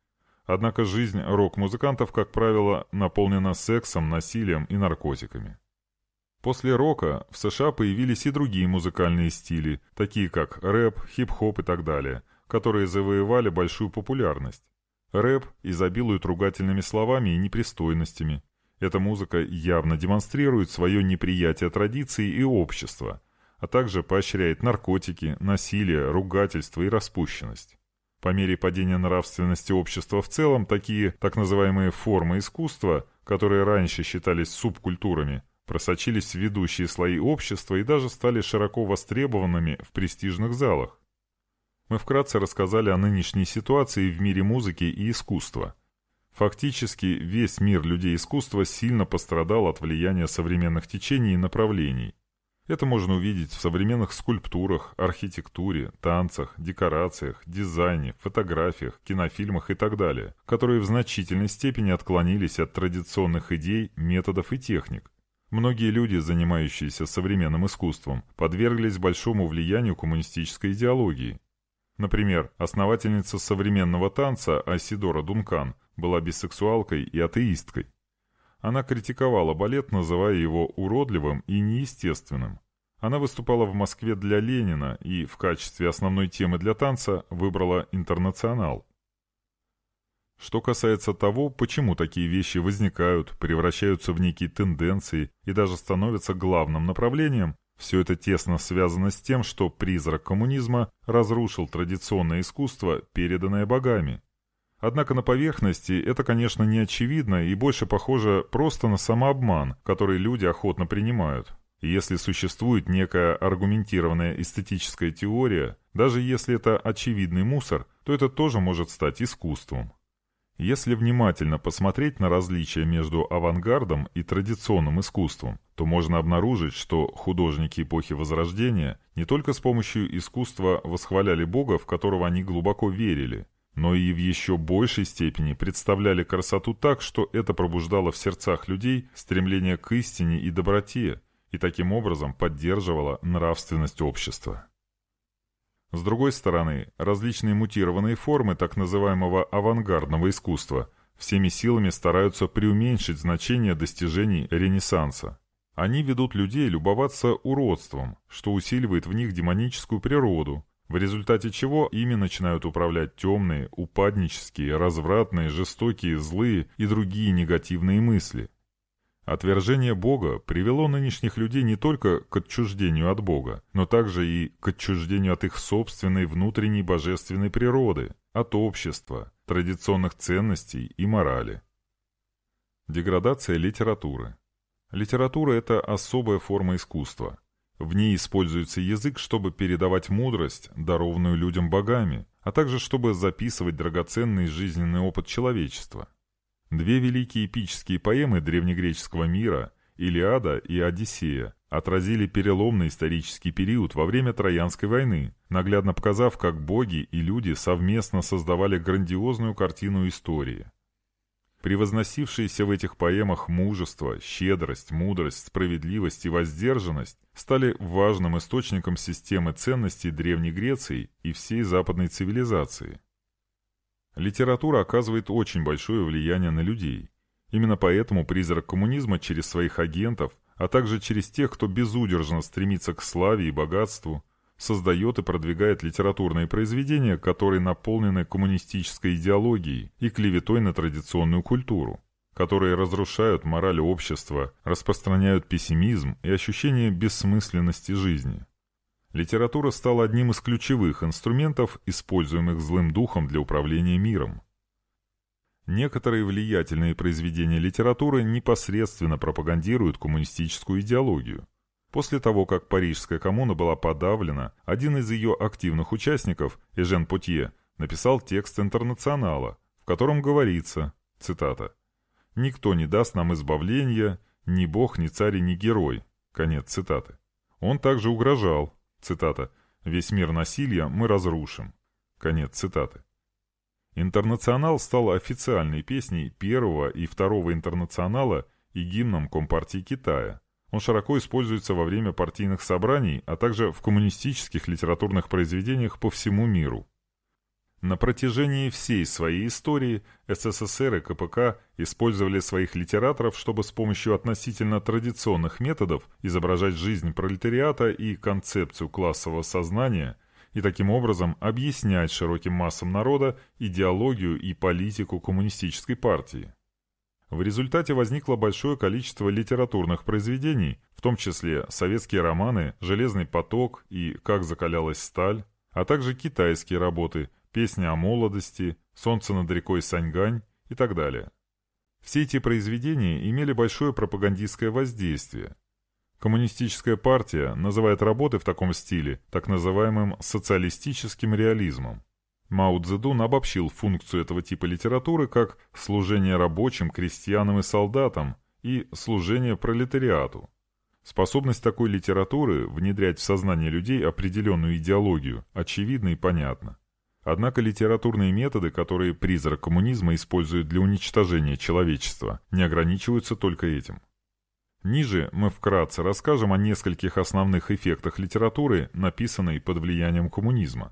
Однако жизнь рок-музыкантов, как правило, наполнена сексом, насилием и наркотиками. После рока в США появились и другие музыкальные стили, такие как рэп, хип-хоп и так далее, которые завоевали большую популярность. Рэп изобилует ругательными словами и непристойностями. Эта музыка явно демонстрирует свое неприятие традиций и общества, а также поощряет наркотики, насилие, ругательство и распущенность. По мере падения нравственности общества в целом, такие так называемые формы искусства, которые раньше считались субкультурами, просочились в ведущие слои общества и даже стали широко востребованными в престижных залах. Мы вкратце рассказали о нынешней ситуации в мире музыки и искусства. Фактически весь мир людей искусства сильно пострадал от влияния современных течений и направлений. Это можно увидеть в современных скульптурах, архитектуре, танцах, декорациях, дизайне, фотографиях, кинофильмах и так далее, которые в значительной степени отклонились от традиционных идей, методов и техник. Многие люди, занимающиеся современным искусством, подверглись большому влиянию коммунистической идеологии. Например, основательница современного танца Айседора Дункан была бисексуалкой и атеисткой. Она критиковала балет, называя его уродливым и неестественным. Она выступала в Москве для Ленина и в качестве основной темы для танца выбрала «Интернационал». Что касается того, почему такие вещи возникают, превращаются в некие тенденции и даже становятся главным направлением, все это тесно связано с тем, что призрак коммунизма разрушил традиционное искусство, переданное богами. Однако на поверхности это, конечно, не очевидно и больше похоже просто на самообман, который люди охотно принимают. И если существует некая аргументированная эстетическая теория, даже если это очевидный мусор, то это тоже может стать искусством. Если внимательно посмотреть на различия между авангардом и традиционным искусством, то можно обнаружить, что художники эпохи Возрождения не только с помощью искусства восхваляли Бога, в которого они глубоко верили, но и в еще большей степени представляли красоту так, что это пробуждало в сердцах людей стремление к истине и доброте, и таким образом поддерживало нравственность общества. С другой стороны, различные мутированные формы так называемого авангардного искусства всеми силами стараются преуменьшить значение достижений Ренессанса. Они ведут людей любоваться уродством, что усиливает в них демоническую природу, в результате чего ими начинают управлять темные, упаднические, развратные, жестокие, злые и другие негативные мысли. Отвержение Бога привело нынешних людей не только к отчуждению от Бога, но также и к отчуждению от их собственной внутренней божественной природы, от общества, традиционных ценностей и морали. Деградация литературы. Литература – это особая форма искусства. В ней используется язык, чтобы передавать мудрость, дарованную людям богами, а также чтобы записывать драгоценный жизненный опыт человечества. Две великие эпические поэмы древнегреческого мира «Илиада» и «Одиссея» отразили переломный исторический период во время Троянской войны, наглядно показав, как боги и люди совместно создавали грандиозную картину истории. Превозносившиеся в этих поэмах мужество, щедрость, мудрость, справедливость и воздержанность стали важным источником системы ценностей Древней Греции и всей западной цивилизации. Литература оказывает очень большое влияние на людей. Именно поэтому призрак коммунизма через своих агентов, а также через тех, кто безудержно стремится к славе и богатству, создает и продвигает литературные произведения, которые наполнены коммунистической идеологией и клеветой на традиционную культуру, которые разрушают мораль общества, распространяют пессимизм и ощущение бессмысленности жизни. Литература стала одним из ключевых инструментов, используемых злым духом для управления миром. Некоторые влиятельные произведения литературы непосредственно пропагандируют коммунистическую идеологию. После того, как Парижская коммуна была подавлена, один из ее активных участников, Эжен Потье, написал текст «Интернационала», в котором говорится, цитата, «Никто не даст нам избавления, ни бог, ни царь, ни герой». Конец цитаты. Он также угрожал, цитата, «Весь мир насилия мы разрушим». Конец цитаты. «Интернационал» стал официальной песней первого и второго интернационала и гимном Компартии Китая. Он широко используется во время партийных собраний, а также в коммунистических литературных произведениях по всему миру. На протяжении всей своей истории СССР и КПК использовали своих литераторов, чтобы с помощью относительно традиционных методов изображать жизнь пролетариата и концепцию классового сознания и таким образом объяснять широким массам народа идеологию и политику коммунистической партии. В результате возникло большое количество литературных произведений, в том числе советские романы «Железный поток» и «Как закалялась сталь», а также китайские работы «Песня о молодости», «Солнце над рекой Саньгань» и так далее. Все эти произведения имели большое пропагандистское воздействие. Коммунистическая партия называет работы в таком стиле так называемым социалистическим реализмом. Мао Цзэдун обобщил функцию этого типа литературы как служение рабочим, крестьянам и солдатам и служение пролетариату. Способность такой литературы внедрять в сознание людей определенную идеологию очевидна и понятна. Однако литературные методы, которые призрак коммунизма использует для уничтожения человечества, не ограничиваются только этим. Ниже мы вкратце расскажем о нескольких основных эффектах литературы, написанной под влиянием коммунизма.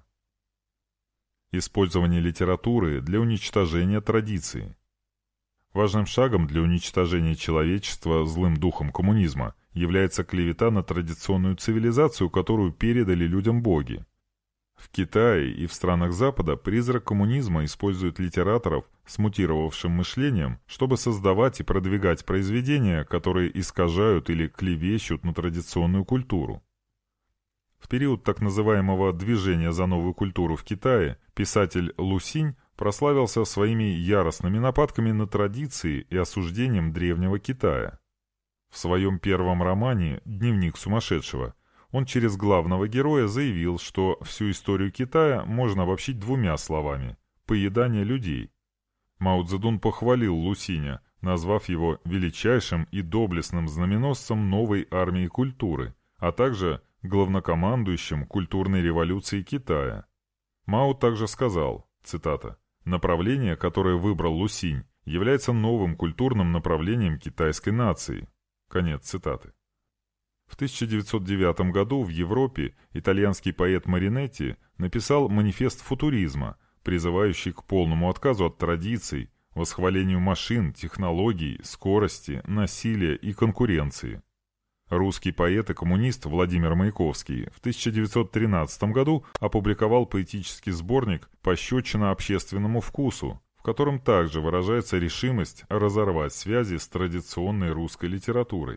Использование литературы для уничтожения традиции. Важным шагом для уничтожения человечества злым духом коммунизма является клевета на традиционную цивилизацию, которую передали людям боги. В Китае и в странах Запада призрак коммунизма использует литераторов с мутировавшим мышлением, чтобы создавать и продвигать произведения, которые искажают или клевещут на традиционную культуру. В период так называемого «движения за новую культуру» в Китае писатель Лу Синь прославился своими яростными нападками на традиции и осуждением древнего Китая. В своем первом романе «Дневник сумасшедшего» он через главного героя заявил, что всю историю Китая можно обобщить двумя словами – поедание людей. Мао Цзэдун похвалил Лу Синя, назвав его величайшим и доблестным знаменосцем новой армии культуры, а также главнокомандующим культурной революции Китая. Мао также сказал, цитата, «Направление, которое выбрал Лу Синь, является новым культурным направлением китайской нации». Конец цитаты. В 1909 году в Европе итальянский поэт Маринетти написал манифест футуризма, призывающий к полному отказу от традиций, восхвалению машин, технологий, скорости, насилия и конкуренции. Русский поэт и коммунист Владимир Маяковский в 1913 году опубликовал поэтический сборник «Пощечина общественному вкусу», в котором также выражается решимость разорвать связи с традиционной русской литературой.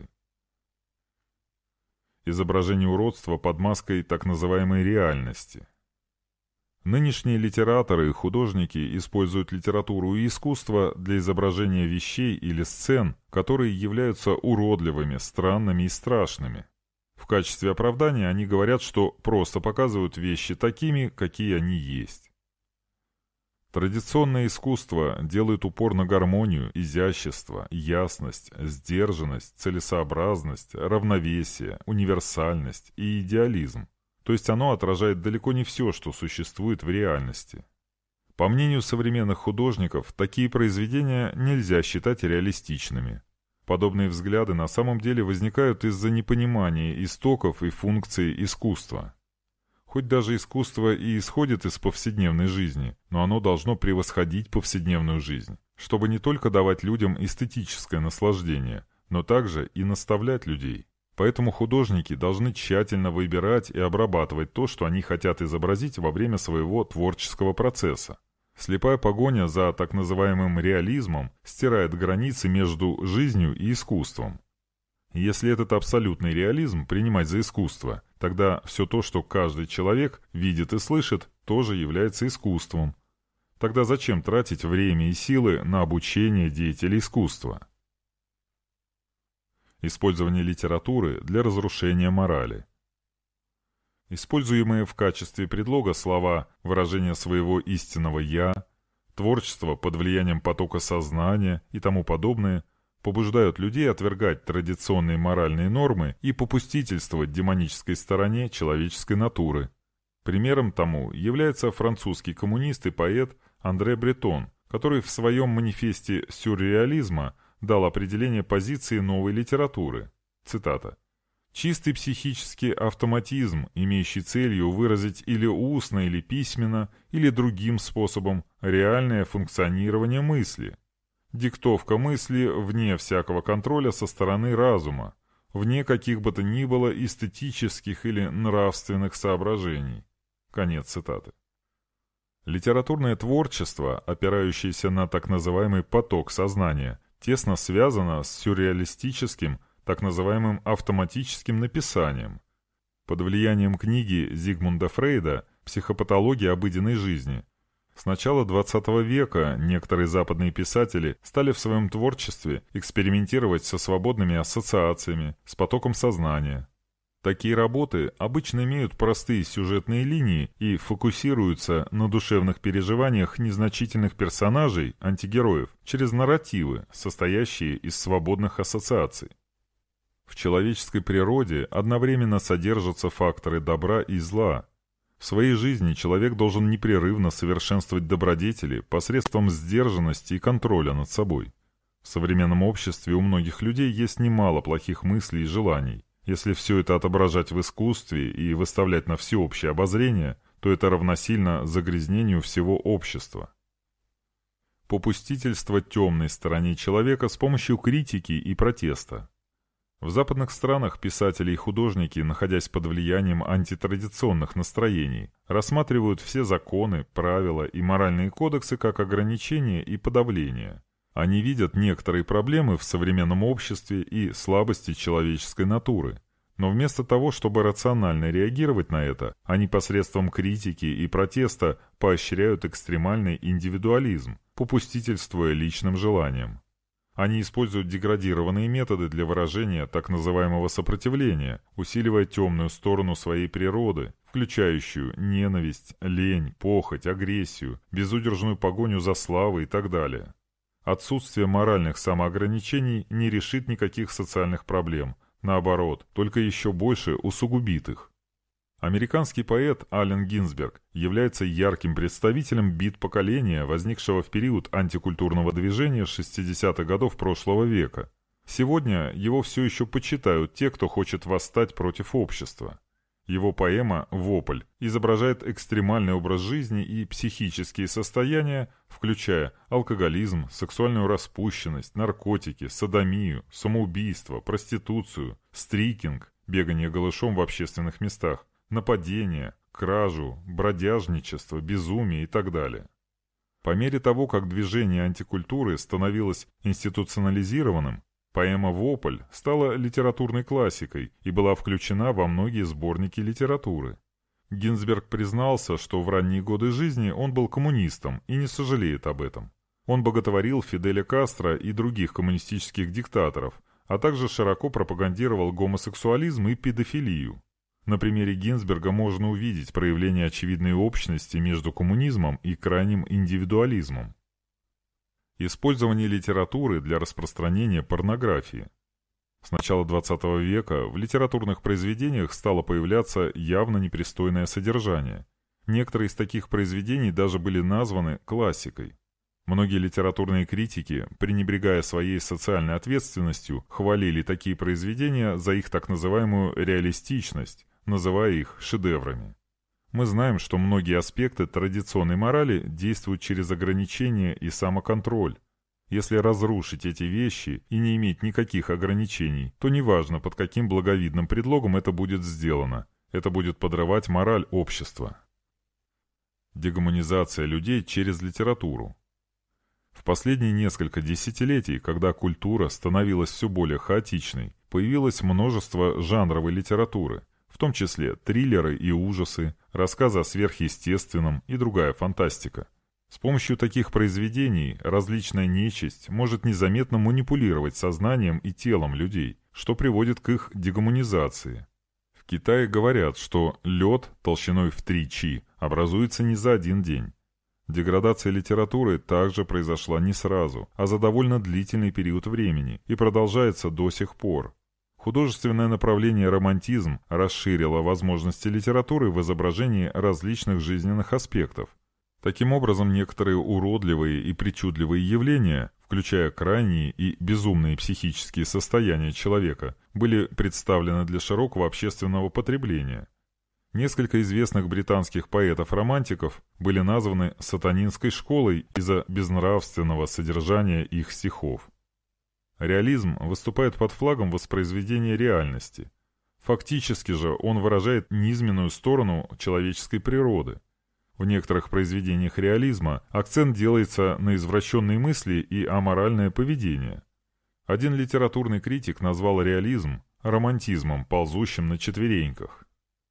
Изображение уродства под маской так называемой реальности. Нынешние литераторы и художники используют литературу и искусство для изображения вещей или сцен, которые являются уродливыми, странными и страшными. В качестве оправдания они говорят, что просто показывают вещи такими, какие они есть. Традиционное искусство делает упор на гармонию, изящество, ясность, сдержанность, целесообразность, равновесие, универсальность и идеализм. То есть оно отражает далеко не все, что существует в реальности. По мнению современных художников, такие произведения нельзя считать реалистичными. Подобные взгляды на самом деле возникают из-за непонимания истоков и функций искусства. Хоть даже искусство и исходит из повседневной жизни, но оно должно превосходить повседневную жизнь, чтобы не только давать людям эстетическое наслаждение, но также и наставлять людей. Поэтому художники должны тщательно выбирать и обрабатывать то, что они хотят изобразить во время своего творческого процесса. Слепая погоня за так называемым реализмом стирает границы между жизнью и искусством. Если этот абсолютный реализм принимать за искусство, тогда все то, что каждый человек видит и слышит, тоже является искусством. Тогда зачем тратить время и силы на обучение деятелей искусства? Использование литературы для разрушения морали. Используемые в качестве предлога слова выражение своего истинного «я», творчество под влиянием потока сознания и тому подобное побуждают людей отвергать традиционные моральные нормы и попустительствовать демонической стороне человеческой натуры. Примером тому является французский коммунист и поэт Андре Бретон, который в своем манифесте сюрреализма дал определение позиции новой литературы. Цитата. Чистый психический автоматизм, имеющий целью выразить или устно, или письменно, или другим способом реальное функционирование мысли. Диктовка мысли вне всякого контроля со стороны разума, вне каких бы то ни было эстетических или нравственных соображений. Конец цитаты. Литературное творчество, опирающееся на так называемый поток сознания, тесно связано с сюрреалистическим, так называемым автоматическим написанием. Под влиянием книги Зигмунда Фрейда «Психопатология обыденной жизни» с начала XX века некоторые западные писатели стали в своем творчестве экспериментировать со свободными ассоциациями, с потоком сознания. Такие работы обычно имеют простые сюжетные линии и фокусируются на душевных переживаниях незначительных персонажей, антигероев, через нарративы, состоящие из свободных ассоциаций. В человеческой природе одновременно содержатся факторы добра и зла. В своей жизни человек должен непрерывно совершенствовать добродетели посредством сдержанности и контроля над собой. В современном обществе у многих людей есть немало плохих мыслей и желаний. Если все это отображать в искусстве и выставлять на всеобщее обозрение, то это равносильно загрязнению всего общества. Попустительство темной стороне человека с помощью критики и протеста. В западных странах писатели и художники, находясь под влиянием антитрадиционных настроений, рассматривают все законы, правила и моральные кодексы как ограничения и подавления. Они видят некоторые проблемы в современном обществе и слабости человеческой натуры. Но вместо того, чтобы рационально реагировать на это, они посредством критики и протеста поощряют экстремальный индивидуализм, попустительствуя личным желаниям. Они используют деградированные методы для выражения так называемого сопротивления, усиливая темную сторону своей природы, включающую ненависть, лень, похоть, агрессию, безудержную погоню за славой и так далее. Отсутствие моральных самоограничений не решит никаких социальных проблем, наоборот, только еще больше усугубит их. Американский поэт Аллен Гинзберг является ярким представителем бит-поколения, возникшего в период антикультурного движения 60-х годов прошлого века. Сегодня его все еще почитают те, кто хочет восстать против общества. Его поэма «Вопль» изображает экстремальный образ жизни и психические состояния, включая алкоголизм, сексуальную распущенность, наркотики, содомию, самоубийство, проституцию, стрикинг, бегание голышом в общественных местах, нападение, кражу, бродяжничество, безумие и так далее. По мере того, как движение антикультуры становилось институционализированным, поэма «Вопль» стала литературной классикой и была включена во многие сборники литературы. Гинзберг признался, что в ранние годы жизни он был коммунистом и не сожалеет об этом. Он боготворил Фиделя Кастро и других коммунистических диктаторов, а также широко пропагандировал гомосексуализм и педофилию. На примере Гинзберга можно увидеть проявление очевидной общности между коммунизмом и крайним индивидуализмом. Использование литературы для распространения порнографии. С начала XX века в литературных произведениях стало появляться явно непристойное содержание. Некоторые из таких произведений даже были названы классикой. Многие литературные критики, пренебрегая своей социальной ответственностью, хвалили такие произведения за их так называемую реалистичность, называя их шедеврами. Мы знаем, что многие аспекты традиционной морали действуют через ограничения и самоконтроль. Если разрушить эти вещи и не иметь никаких ограничений, то неважно, под каким благовидным предлогом это будет сделано, это будет подрывать мораль общества. Дегуманизация людей через литературу. В последние несколько десятилетий, когда культура становилась все более хаотичной, появилось множество жанровой литературы, в том числе триллеры и ужасы, рассказы о сверхъестественном и другая фантастика. С помощью таких произведений различная нечисть может незаметно манипулировать сознанием и телом людей, что приводит к их дегуманизации. В Китае говорят, что лед толщиной в 3 чи образуется не за один день. Деградация литературы также произошла не сразу, а за довольно длительный период времени и продолжается до сих пор. Художественное направление романтизм расширило возможности литературы в изображении различных жизненных аспектов. Таким образом, некоторые уродливые и причудливые явления, включая крайние и безумные психические состояния человека, были представлены для широкого общественного потребления. Несколько известных британских поэтов-романтиков были названы сатанинской школой из-за безнравственного содержания их стихов. Реализм выступает под флагом воспроизведения реальности. Фактически же он выражает низменную сторону человеческой природы. В некоторых произведениях реализма акцент делается на извращенные мысли и аморальное поведение. Один литературный критик назвал реализм романтизмом, ползущим на четвереньках.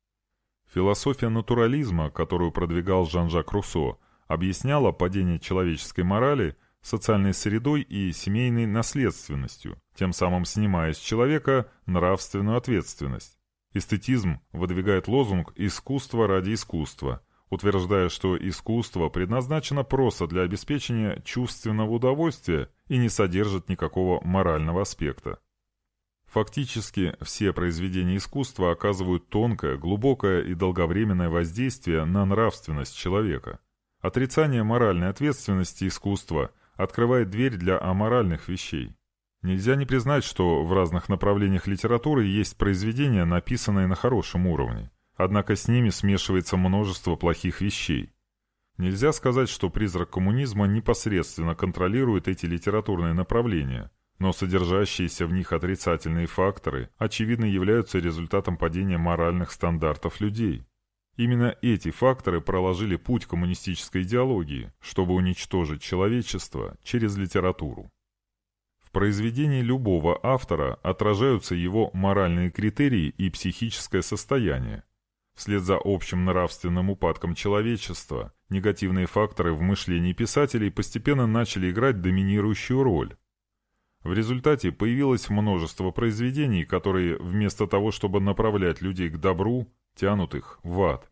Философия натурализма, которую продвигал Жан-Жак Руссо, объясняла падение человеческой морали социальной средой и семейной наследственностью, тем самым снимая с человека нравственную ответственность. Эстетизм выдвигает лозунг «искусство ради искусства», утверждая, что искусство предназначено просто для обеспечения чувственного удовольствия и не содержит никакого морального аспекта. Фактически, все произведения искусства оказывают тонкое, глубокое и долговременное воздействие на нравственность человека. Отрицание моральной ответственности искусства открывает дверь для аморальных вещей. Нельзя не признать, что в разных направлениях литературы есть произведения, написанные на хорошем уровне. Однако с ними смешивается множество плохих вещей. Нельзя сказать, что призрак коммунизма непосредственно контролирует эти литературные направления, но содержащиеся в них отрицательные факторы, очевидно, являются результатом падения моральных стандартов людей. Именно эти факторы проложили путь коммунистической идеологии, чтобы уничтожить человечество через литературу. В произведении любого автора отражаются его моральные критерии и психическое состояние. Вслед за общим нравственным упадком человечества, негативные факторы в мышлении писателей постепенно начали играть доминирующую роль. В результате появилось множество произведений, которые вместо того, чтобы направлять людей к добру, тянут их в ад.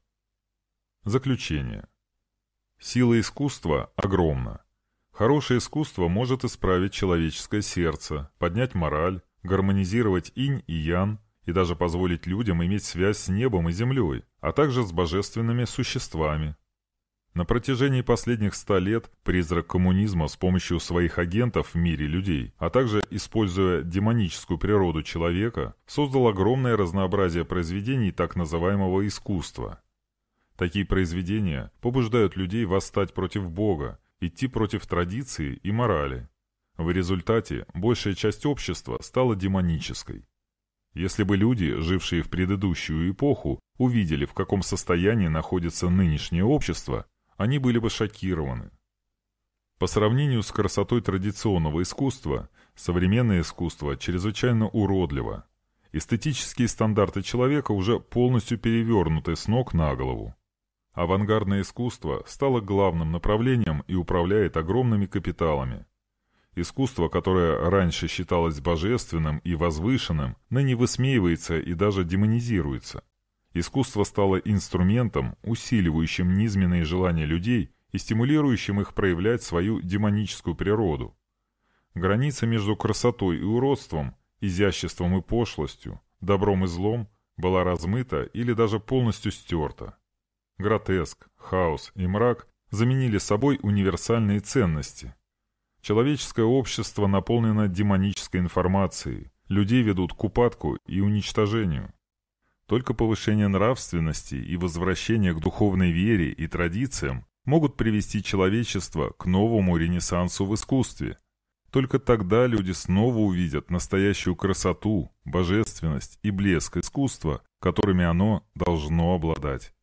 Заключение. Сила искусства огромна. Хорошее искусство может исправить человеческое сердце, поднять мораль, гармонизировать инь и ян, и даже позволить людям иметь связь с небом и землей, а также с божественными существами. На протяжении последних 100 лет призрак коммунизма с помощью своих агентов в мире людей, а также используя демоническую природу человека, создал огромное разнообразие произведений так называемого искусства. Такие произведения побуждают людей восстать против Бога, идти против традиции и морали. В результате большая часть общества стала демонической. Если бы люди, жившие в предыдущую эпоху, увидели, в каком состоянии находится нынешнее общество, они были бы шокированы. По сравнению с красотой традиционного искусства, современное искусство чрезвычайно уродливо. Эстетические стандарты человека уже полностью перевернуты с ног на голову. Авангардное искусство стало главным направлением и управляет огромными капиталами. Искусство, которое раньше считалось божественным и возвышенным, ныне высмеивается и даже демонизируется. Искусство стало инструментом, усиливающим низменные желания людей и стимулирующим их проявлять свою демоническую природу. Граница между красотой и уродством, изяществом и пошлостью, добром и злом была размыта или даже полностью стерта. Гротеск, хаос и мрак заменили собой универсальные ценности. Человеческое общество наполнено демонической информацией, людей ведут к упадку и уничтожению. Только повышение нравственности и возвращение к духовной вере и традициям могут привести человечество к новому ренессансу в искусстве. Только тогда люди снова увидят настоящую красоту, божественность и блеск искусства, которыми оно должно обладать.